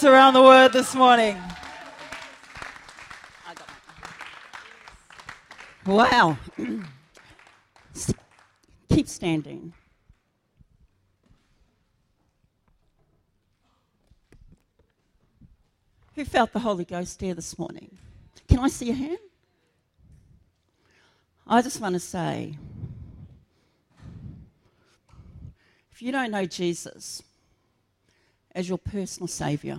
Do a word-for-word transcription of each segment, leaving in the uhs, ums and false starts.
hearts around the word this morning? Wow. Keep standing. Who felt the Holy Ghost there this morning? Can I see your hand? I just want to say, if you don't know Jesus as your personal Saviour,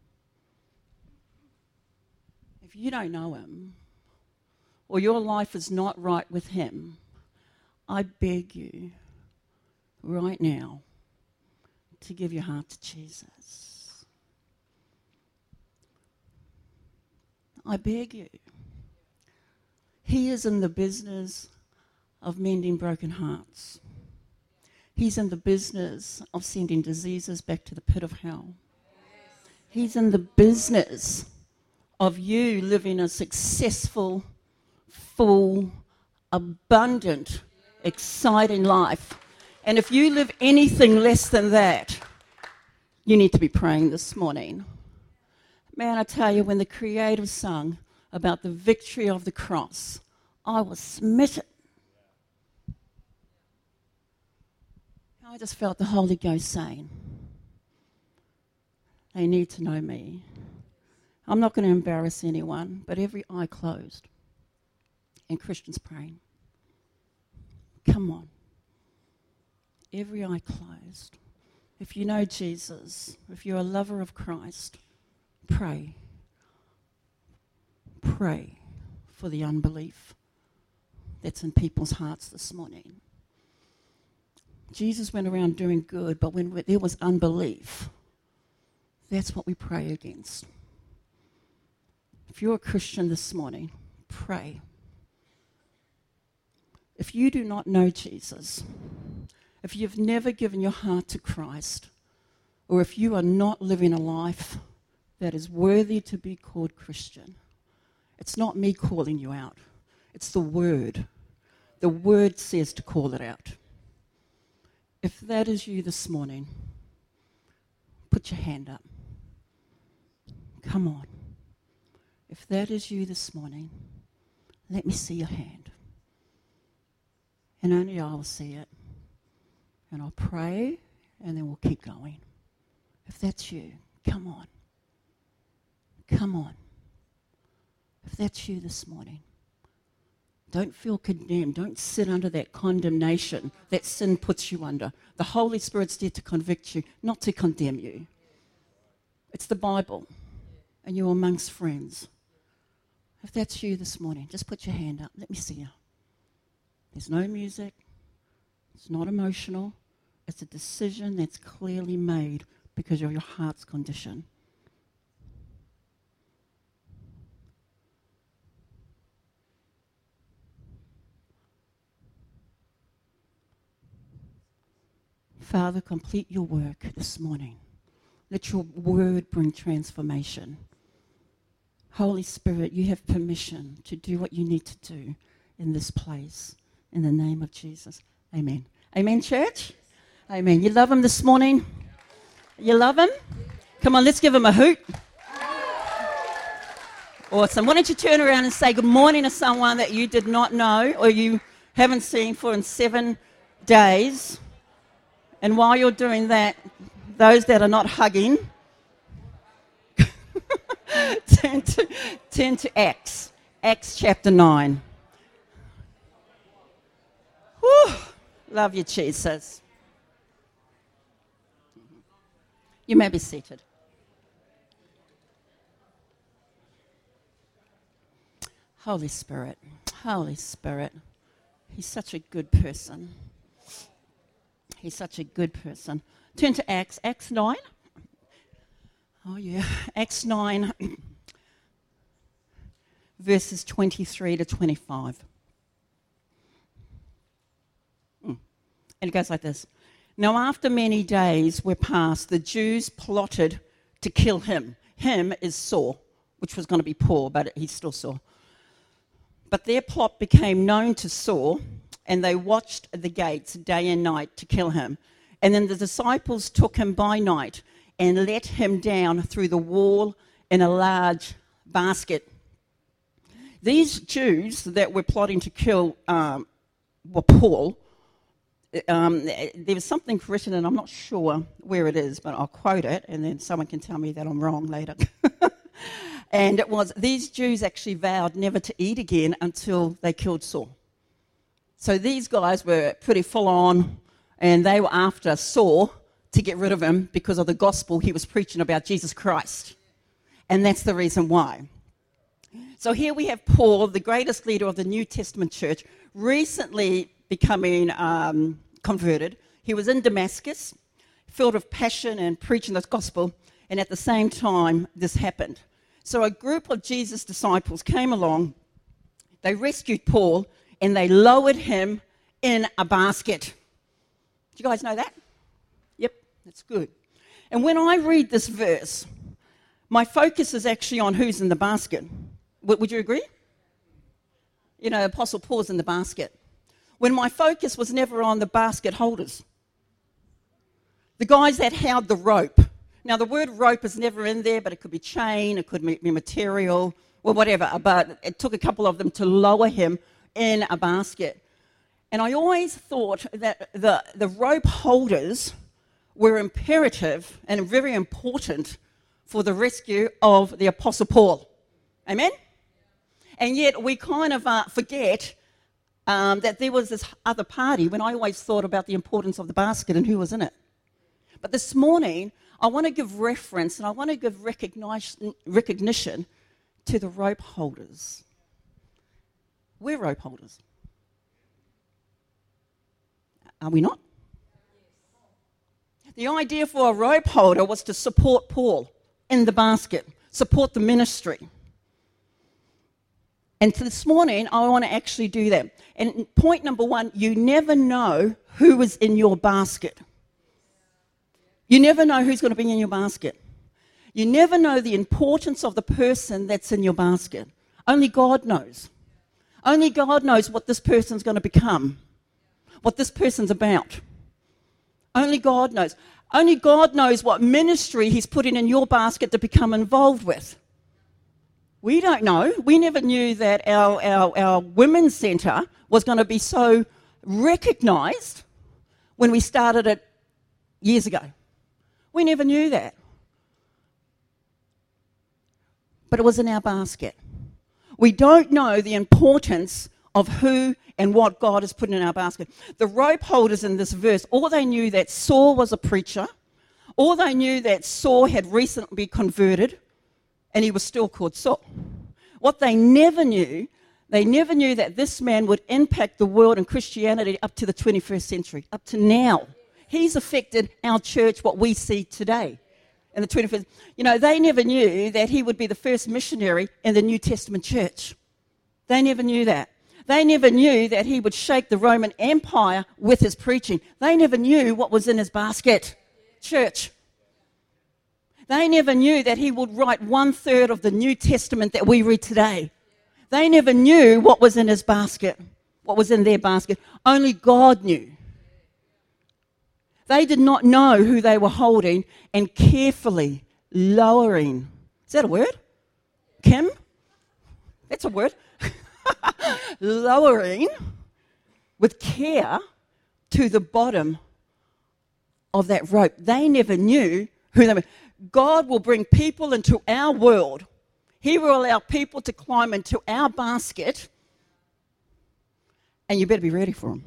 if you don't know him, or your life is not right with him, I beg you right now to give your heart to Jesus. I beg you. He is in the business of mending broken hearts. He's in the business of sending diseases back to the pit of hell. He's in the business of you living a successful, full, abundant, exciting life. And if you live anything less than that, you need to be praying this morning. Man, I tell you, when the Creator sung about the victory of the cross, I was smitten. I just felt the Holy Ghost saying, they need to know me. I'm not going to embarrass anyone, but every eye closed and Christians praying. Come on. Every eye closed. If you know Jesus, if you're a lover of Christ, pray. Pray for the unbelief that's in people's hearts this morning. Jesus went around doing good, but when there was unbelief, that's what we pray against. If you're a Christian this morning, pray. If you do not know Jesus, if you've never given your heart to Christ, or if you are not living a life that is worthy to be called Christian, it's not me calling you out. It's the Word. The Word says to call it out. If that is you this morning, put your hand up. Come on. If that is you this morning, let me see your hand. And only I will see it. And I'll pray, and then we'll keep going. If that's you, come on. Come on. If that's you this morning, don't feel condemned. Don't sit under that condemnation that sin puts you under. The Holy Spirit's there to convict you, not to condemn you. It's the Bible, and you're amongst friends. If that's you this morning, just put your hand up. Let me see you. There's no music. It's not emotional. It's a decision that's clearly made because of your heart's condition. Father, complete your work this morning. Let your word bring transformation. Holy Spirit, you have permission to do what you need to do in this place. In the name of Jesus. Amen. Amen, church? Amen. You love him this morning? You love him? Come on, let's give him a hoot. Awesome. Why don't you turn around and say good morning to someone that you did not know or you haven't seen for in seven days. And while you're doing that, those that are not hugging, turn to, turn to Acts, Acts chapter nine. Whew, love you, Jesus. You may be seated. Holy Spirit, Holy Spirit, he's such a good person. He's such a good person. Turn to Acts, Acts nine. Oh yeah, Acts nine, verses twenty-three to twenty-five. Mm. And it goes like this. Now after many days were passed, the Jews plotted to kill him. Him is Saul, which was going to be Paul, but he's still Saul. But their plot became known to Saul, and they watched the gates day and night to kill him. And then the disciples took him by night and let him down through the wall in a large basket. These Jews that were plotting to kill um, well, Paul, um, there was something written, and I'm not sure where it is, but I'll quote it, and then someone can tell me that I'm wrong later. And it was, these Jews actually vowed never to eat again until they killed Saul. So these guys were pretty full on, and they were after Saul to get rid of him because of the gospel he was preaching about Jesus Christ. And that's the reason why. So here we have Paul, the greatest leader of the New Testament church, recently becoming um, converted. He was in Damascus, filled with passion and preaching the gospel, and at the same time, this happened. So a group of Jesus' disciples came along, they rescued Paul, and they lowered him in a basket. Do you guys know that? Yep, that's good. And when I read this verse, my focus is actually on who's in the basket. Would you agree? You know, Apostle Paul's in the basket. When my focus was never on the basket holders. The guys that held the rope. Now, the word rope is never in there, but it could be chain, it could be material, or whatever. But it took a couple of them to lower him in a basket. And I always thought that the, the rope holders were imperative and very important for the rescue of the Apostle Paul. Amen? And yet we kind of uh, forget um, that there was this other party when I always thought about the importance of the basket and who was in it. But this morning, I want to give reference and I want to give recognition, recognition to the rope holders. We're rope holders. Are we not? The idea for a rope holder was to support Paul in the basket, support the ministry. And this morning, I want to actually do that. And point number one, you never know who is in your basket. You never know who's going to be in your basket. You never know the importance of the person that's in your basket. Only God knows. Only God knows what this person's going to become, what this person's about. Only God knows. Only God knows what ministry he's putting in your basket to become involved with. We don't know. We never knew that our, our, our women's centre was going to be so recognised when we started it years ago. We never knew that. But it was in our basket. We don't know the importance of who and what God has put in our basket. The rope holders in this verse, all they knew that Saul was a preacher, all they knew that Saul had recently been converted, and he was still called Saul. What they never knew, they never knew that this man would impact the world and Christianity up to the twenty-first century, up to now. He's affected our church, what we see today in the twenty-first. You know, they never knew that he would be the first missionary in the New Testament church. They never knew that. They never knew that he would shake the Roman Empire with his preaching. They never knew what was in his basket. Church. They never knew that he would write one third of the New Testament that we read today. They never knew what was in his basket, what was in their basket. Only God knew. They did not know who they were holding and carefully lowering. Is that a word? Kim? That's a word. Lowering with care to the bottom of that rope. They never knew who they were. God will bring people into our world. He will allow people to climb into our basket, and you better be ready for them.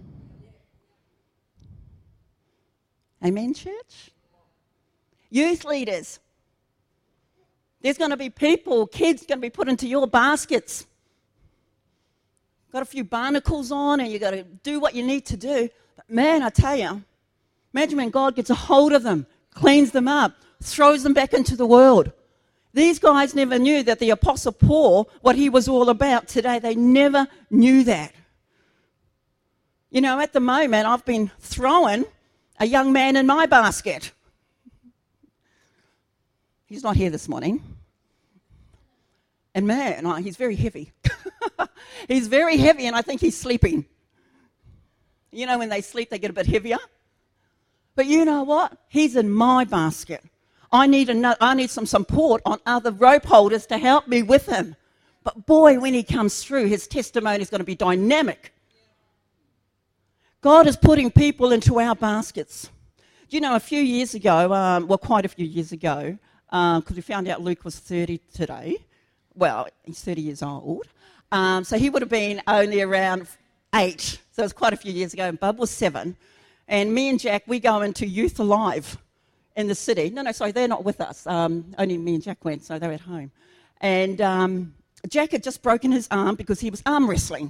Amen, church? Youth leaders. There's going to be people, kids going to be put into your baskets. Got a few barnacles on and you've got to do what you need to do. But man, I tell you, imagine when God gets a hold of them, cleans them up, throws them back into the world. These guys never knew that the Apostle Paul, what he was all about today, they never knew that. You know, at the moment, I've been throwing a young man in my basket. He's not here this morning. And man, oh, he's very heavy. He's very heavy, and I think he's sleeping. You know, when they sleep, they get a bit heavier. But you know what? He's in my basket. I need, another, I need some support on other rope holders to help me with him. But boy, when he comes through, his testimony is going to be dynamic. God is putting people into our baskets. You know, a few years ago, um, well, quite a few years ago, because um, we found out Luke was thirty today. Well, he's thirty years old. Um, so he would have been only around eight. So it was quite a few years ago. And Bub was seven. And me and Jack, we go into Youth Alive in the city. No, no, sorry, they're not with us. Um, only me and Jack went, so they're at home. And um, Jack had just broken his arm because he was arm wrestling.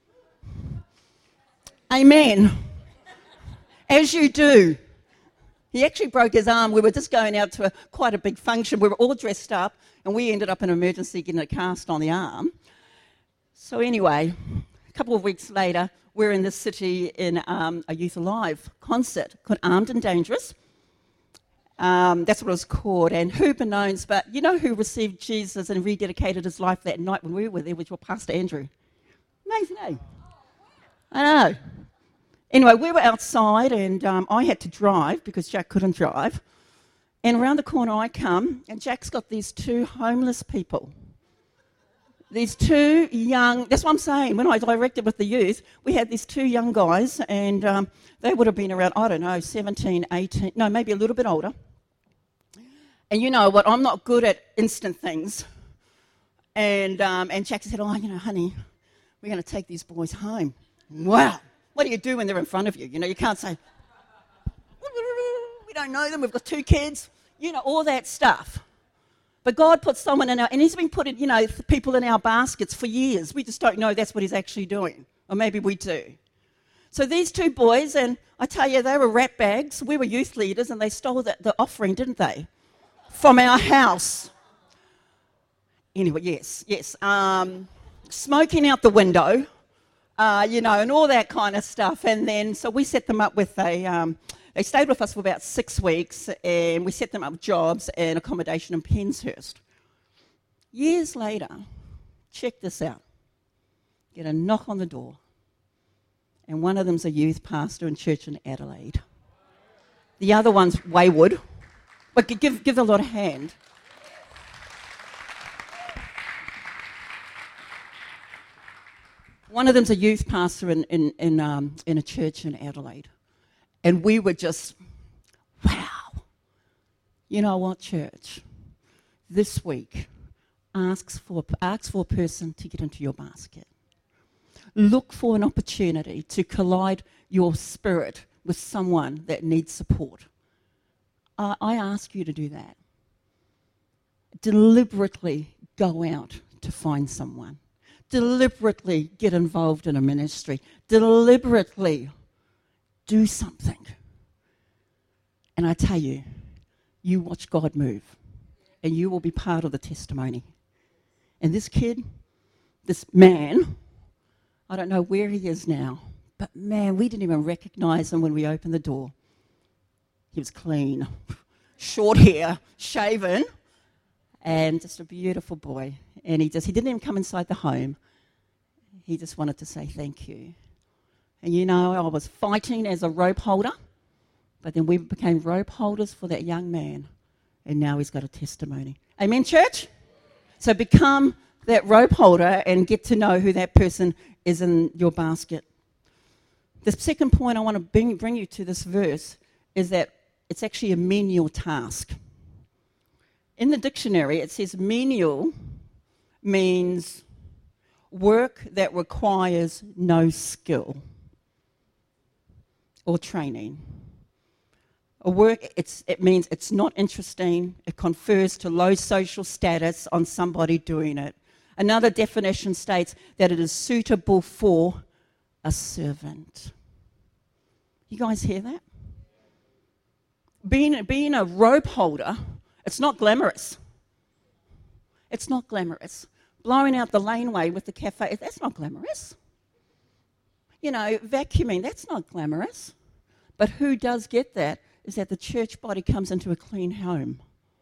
Amen. As you do. He actually broke his arm. We were just going out to a, quite a big function. We were all dressed up, and we ended up in emergency getting a cast on the arm. So anyway, a couple of weeks later, we're in the city in um, a Youth Alive concert called Armed and Dangerous. Um, that's what it was called. And who knows, but you know who received Jesus and rededicated his life that night when we were there, which was Pastor Andrew. Amazing, eh? I know. Anyway, we were outside, and um, I had to drive because Jack couldn't drive. And around the corner I come, and Jack's got these two homeless people. These two young, that's what I'm saying, when I directed with the youth, we had these two young guys, and um, they would have been around, I don't know, seventeen, eighteen, no, maybe a little bit older. And you know what, I'm not good at instant things. And, um, and Jack said, oh, you know, honey, we're going to take these boys home. Wow. What do you do when they're in front of you? You know, you can't say, we don't know them, we've got two kids, you know, all that stuff. But God put someone in our, and he's been putting, you know, people in our baskets for years. We just don't know that's what he's actually doing. Or maybe we do. So these two boys, and I tell you, they were rat bags. We were youth leaders, and they stole the, the offering, didn't they? From our house. Anyway, yes, yes. Um, smoking out the window. Uh, you know, and all that kind of stuff. And then, so we set them up with a, um, they stayed with us for about six weeks, and we set them up with jobs and accommodation in Penshurst. Years later, check this out, get a knock on the door, and one of them's a youth pastor in church in Adelaide. The other one's wayward, but give, give a lot of hand. One of them's a youth pastor in, in, in, um, in a church in Adelaide. And we were just, wow. You know what, church? This week, asks for, ask for a person to get into your basket. Look for an opportunity to collide your spirit with someone that needs support. Uh, I ask you to do that. Deliberately go out to find someone. Deliberately get involved in a ministry. Deliberately do something. And I tell you, you watch God move, and you will be part of the testimony. And this kid, this man, I don't know where he is now, but man, we didn't even recognize him when we opened the door. He was clean, short hair, shaven, and just a beautiful boy. And he just, he didn't even come inside the home. He just wanted to say thank you. And you know, I was fighting as a rope holder, but then we became rope holders for that young man. And now he's got a testimony. Amen, church? So become that rope holder and get to know who that person is in your basket. The second point I want to bring, bring you to this verse is that it's actually a menial task. In the dictionary, it says menial means work that requires no skill or training. A work, it's, it means it's not interesting. It confers to low social status on somebody doing it. Another definition states that it is suitable for a servant. You guys hear that? Being, being a rope holder, it's not glamorous. It's not glamorous. Blowing out the laneway with the cafe, that's not glamorous. You know, vacuuming, that's not glamorous. But who does get that is that the church body comes into a clean home.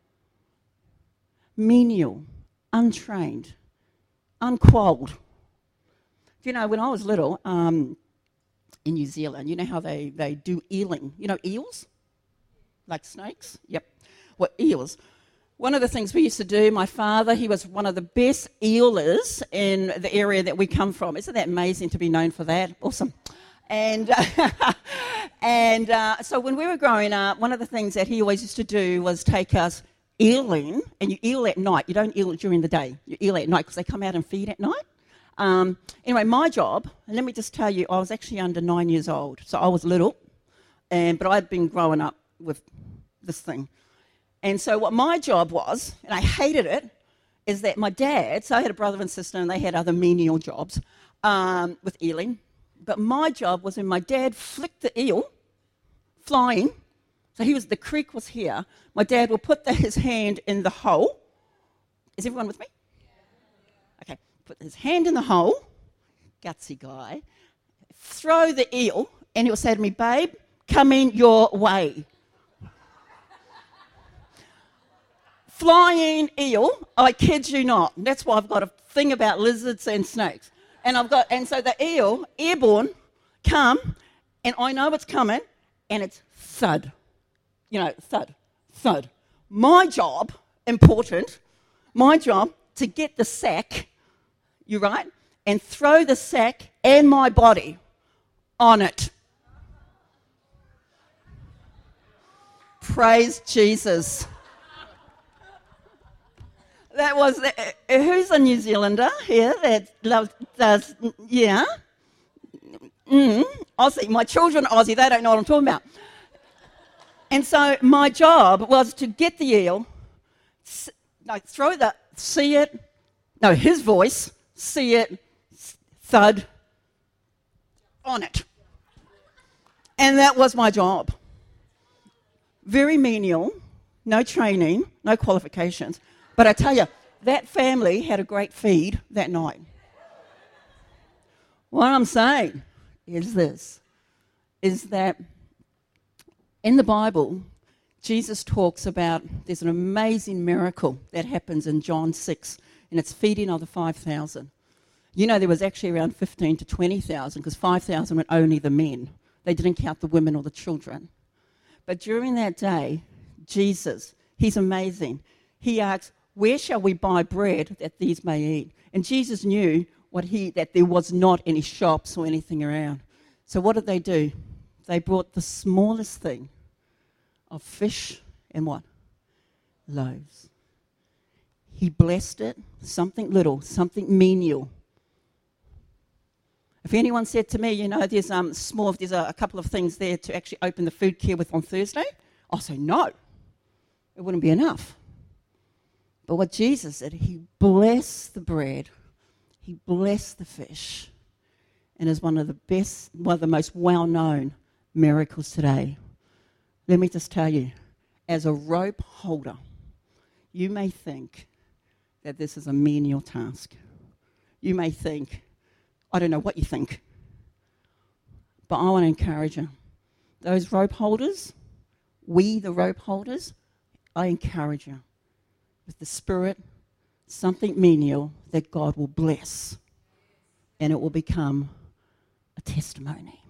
Menial, untrained, unqualled. You know, when I was little, um, in New Zealand, you know how they, they do eeling? You know eels? Like snakes? Yep. were eels. One of the things we used to do, my father, he was one of the best eelers in the area that we come from. Isn't that amazing to be known for that? Awesome. And uh, and uh, so when we were growing up, one of the things that he always used to do was take us eeling, and you eel at night. You don't eel during the day. You eel at night because they come out and feed at night. Um, anyway, my job, and let me just tell you, I was actually under nine years old, so I was little, and but I'd been growing up with this thing. And so what my job was, and I hated it, is that my dad, so I had a brother and sister, and they had other menial jobs um, with eeling, but my job was when my dad flicked the eel, flying, so he was, the creek was here, my dad would put the, his hand in the hole. Is everyone with me? Okay, put his hand in the hole, gutsy guy, throw the eel, and he'll say to me, babe, coming your way. Flying eel, I kid you not. That's why I've got a thing about lizards and snakes. And I've got, and so the eel, airborne, come, and I know it's coming, and it's thud. You know, thud, thud. My job, important, my job to get the sack, you right, and throw the sack and my body on it. Praise Jesus. That was, the, uh, who's a New Zealander here that loves, does, yeah? Mm, Aussie. My children are Aussie, they don't know what I'm talking about. And so my job was to get the eel, no, throw the, see it, no, his voice, see it, thud, on it. And that was my job. Very menial, no training, no qualifications. But I tell you, that family had a great feed that night. What I'm saying is this, is that in the Bible, Jesus talks about, there's an amazing miracle that happens in John six, and it's feeding of the five thousand. You know, there was actually around fifteen to twenty thousand, because five thousand were only the men. They didn't count the women or the children. But during that day, Jesus, he's amazing. He asks, where shall we buy bread that these may eat? And Jesus knew what he that there was not any shops or anything around. So what did they do? They brought the smallest thing of fish and what? Loaves. He blessed it, something little, something menial. If anyone said to me, you know, there's um small, there's a, a couple of things there to actually open the food care with on Thursday, I'll say no. It wouldn't be enough. But what Jesus did, he blessed the bread, he blessed the fish, and is one of the best, one of the most well-known miracles today. Let me just tell you, as a rope holder, you may think that this is a menial task. You may think, I don't know what you think, but I want to encourage you. Those rope holders, we the rope holders, I encourage you. With the Spirit, something menial that God will bless, and it will become a testimony.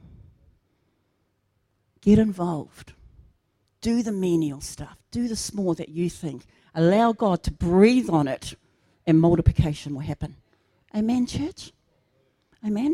Get involved. Do the menial stuff. Do the small that you think. Allow God to breathe on it, and multiplication will happen. Amen, church? Amen?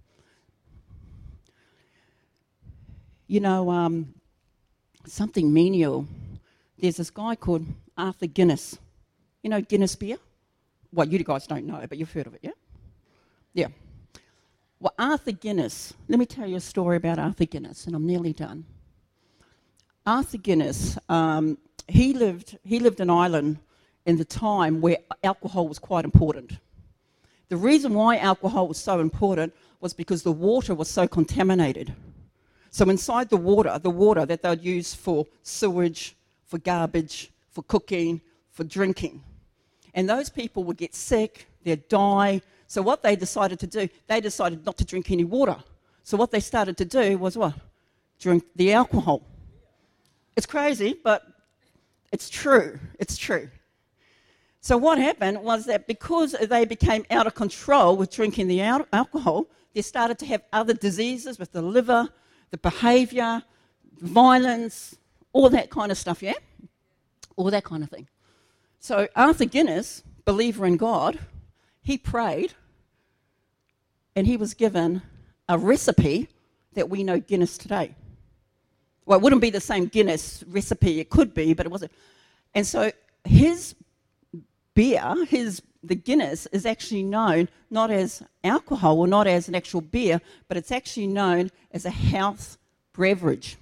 You know, um, something menial. There's this guy called Arthur Guinness. You know Guinness beer? Well, you guys don't know, but you've heard of it, yeah? Yeah. Well, Arthur Guinness, let me tell you a story about Arthur Guinness, and I'm nearly done. Arthur Guinness, um, he lived he lived in Ireland in the time where alcohol was quite important. The reason why alcohol was so important was because the water was so contaminated. So inside the water, the water that they'd use for sewage, for garbage, for cooking, for drinking. And those people would get sick, they'd die. So what they decided to do, they decided not to drink any water. So what they started to do was what? Drink the alcohol. It's crazy, but it's true. It's true. So what happened was that because they became out of control with drinking the al- alcohol, they started to have other diseases with the liver, the behaviour, violence, all that kind of stuff, yeah? all that kind of thing. So Arthur Guinness, believer in God, he prayed and he was given a recipe that we know Guinness today. Well, it wouldn't be the same Guinness recipe. It could be, but it wasn't. And so his beer, his the Guinness, is actually known not as alcohol or not as an actual beer, but it's actually known as a health beverage.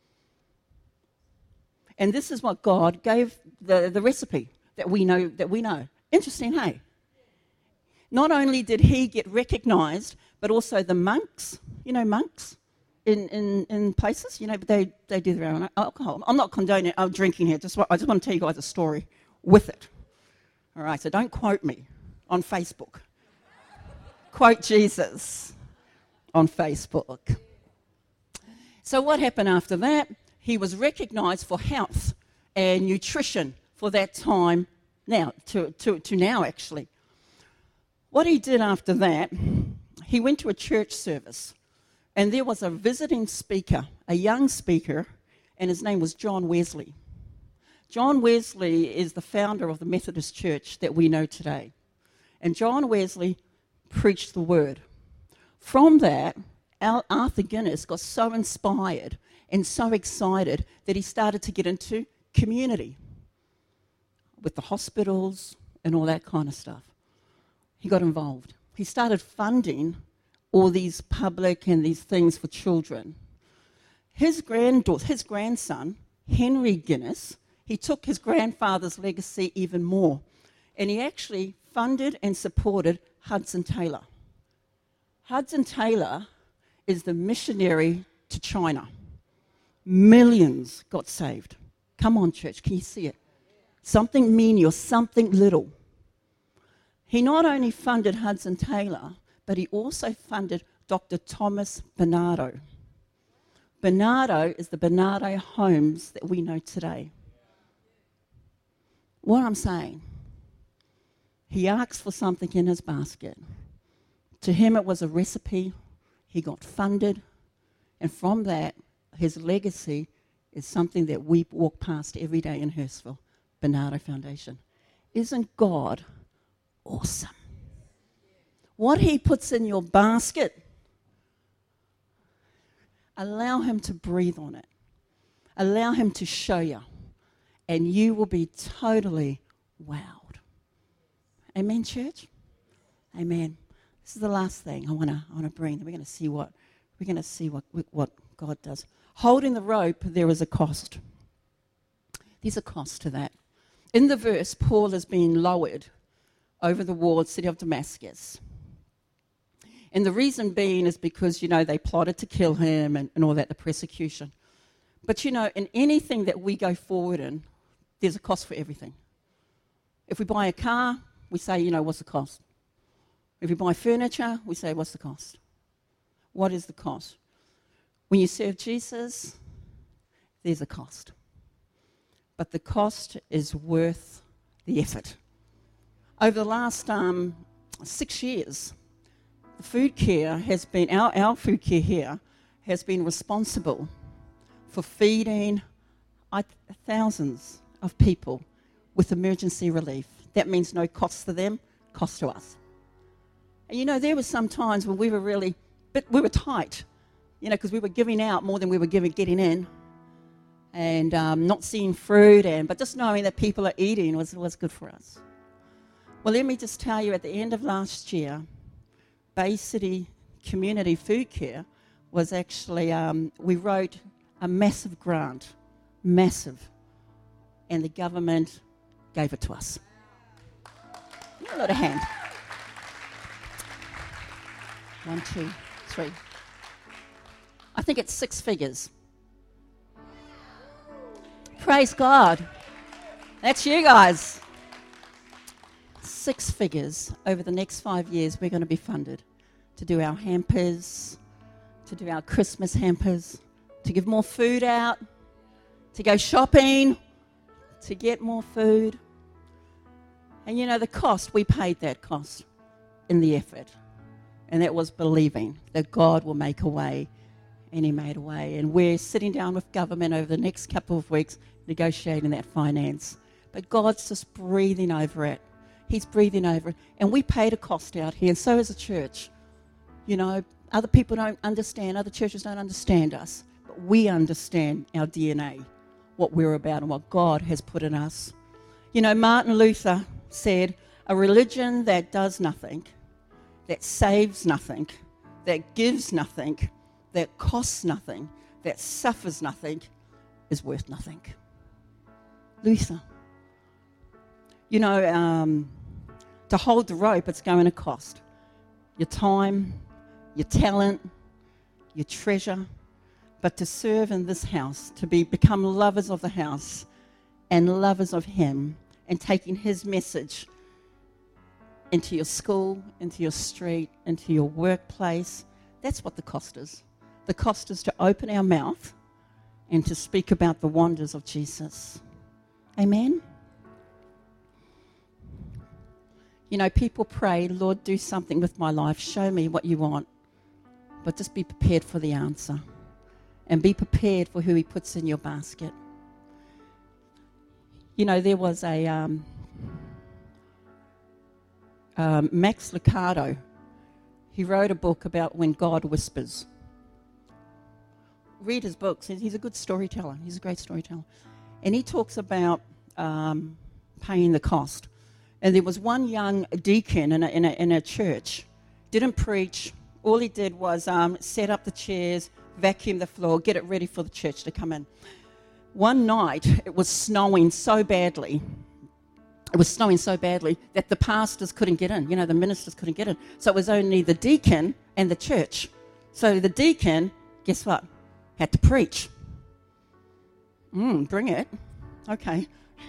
And this is what God gave the, the recipe that we know that we know. Interesting, hey? Not only did he get recognized, but also the monks, you know, monks in, in, in places, you know, but they, they do their own alcohol. I'm not condoning uh, drinking here. Just I just want to tell you guys a story with it. All right, so don't quote me on Facebook. Quote Jesus on Facebook. So what happened after that? He was recognized for health and nutrition for that time now, to, to, to now actually. What he did after that, he went to a church service, and there was a visiting speaker, a young speaker, and his name was John Wesley. John Wesley is the founder of the Methodist Church that we know today. And John Wesley preached the word. From that, Arthur Guinness got so inspired and so excited that he started to get into community with the hospitals and all that kind of stuff. He got involved. He started funding all these public and these things for children. His granddaughter, his grandson, Henry Guinness, he took his grandfather's legacy even more, and he actually funded and supported Hudson Taylor. Hudson Taylor is the missionary to China. Millions got saved. Come on, church, can you see it? Something menial, something little. He not only funded Hudson Taylor, but he also funded Doctor Thomas Bernardo. Bernardo is the Bernardo Homes that we know today. What I'm saying, he asked for something in his basket. To him it was a recipe. He got funded, and from that, his legacy is something that we walk past every day in Hurstville, Bernardo Foundation. Isn't God awesome? What he puts in your basket, allow him to breathe on it. Allow him to show you, and you will be totally wowed. Amen, church? Amen. This is the last thing I want to I want to bring. We're going to see what we're going to see what what God does. Holding the rope, there is a cost. There's a cost to that. In the verse, Paul is being lowered over the walled city of Damascus. And the reason being is because, you know, they plotted to kill him and, and all that, the persecution. But, you know, in anything that we go forward in, there's a cost for everything. If we buy a car, we say, you know, what's the cost? If we buy furniture, we say, what's the cost? What is the cost? When you serve Jesus, there's a cost. But the cost is worth the effort. Over the last um, six years, the food care has been, our, our food care here has been responsible for feeding uh, thousands of people with emergency relief. That means no cost to them, cost to us. And you know, there were some times when we were really, but we were tight, you know, because we were giving out more than we were giving, getting in, and um, not seeing fruit, and but just knowing that people are eating was, was good for us. Well, let me just tell you, at the end of last year, Bay City Community Food Care was actually, um, we wrote a massive grant, massive, and the government gave it to us. Give me a little hand. One, two, three. I think it's six figures. Praise God. That's you guys. Six figures over the next five years we're going to be funded to do our hampers, to do our Christmas hampers, to give more food out, to go shopping, to get more food. And you know, the cost, we paid that cost in the effort. And that was believing that God will make a way, and he made a way. And we're sitting down with government over the next couple of weeks negotiating that finance But God's just breathing over it. He's breathing over it. And we paid a cost out here, and so as a church. You know, other people don't understand, other churches don't understand us, but we understand our D N A, what we're about and what God has put in us. You know, Martin Luther said, a religion that does nothing, that saves nothing, that gives nothing, that costs nothing, that suffers nothing, is worth nothing. Luther. You know, um, to hold the rope, it's going to cost your time, your talent, your treasure. But to serve in this house, to be become lovers of the house and lovers of Him, and taking His message into your school, into your street, into your workplace, that's what the cost is. The cost is to open our mouth and to speak about the wonders of Jesus. Amen? You know, people pray, Lord, do something with my life. Show me what you want. But just be prepared for the answer. And be prepared for who He puts in your basket. You know, there was a um, um, Max Lucado. He wrote a book about when God whispers. Read his books. He's a good storyteller. He's a great storyteller. And he talks about um, paying the cost. And there was one young deacon in a, in a, in a church, didn't preach. All he did was um, set up the chairs, vacuum the floor, get it ready for the church to come in. One night, it was snowing so badly. It was snowing so badly that the pastors couldn't get in. You know, the ministers couldn't get in. So it was only the deacon and the church. So the deacon, guess what? Had to preach. Mm, bring it. Okay.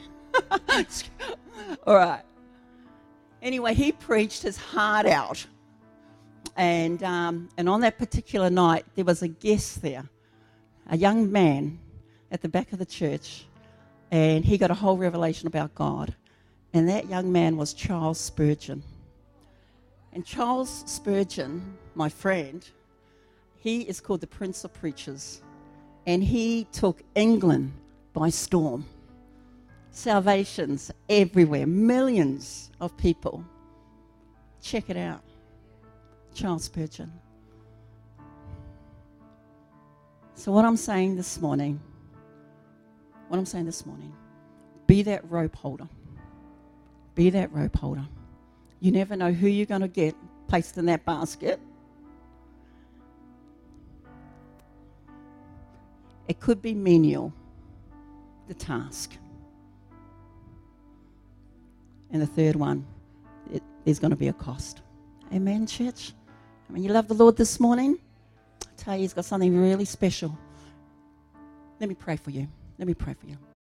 All right. Anyway, he preached his heart out. And um, and on that particular night, there was a guest there, a young man at the back of the church, and he got a whole revelation about God. And that young man was Charles Spurgeon. And Charles Spurgeon, my friend, he is called the Prince of Preachers. And he took England by storm. Salvations everywhere, millions of people. Check it out. Charles Spurgeon. So what I'm saying this morning, what I'm saying this morning, be that rope holder. Be that rope holder. You never know who you're going to get placed in that basket. It could be menial, the task. And the third one, it, there's going to be a cost. Amen, church? I mean, you love the Lord this morning? I tell you, He's got something really special. Let me pray for you. Let me pray for you.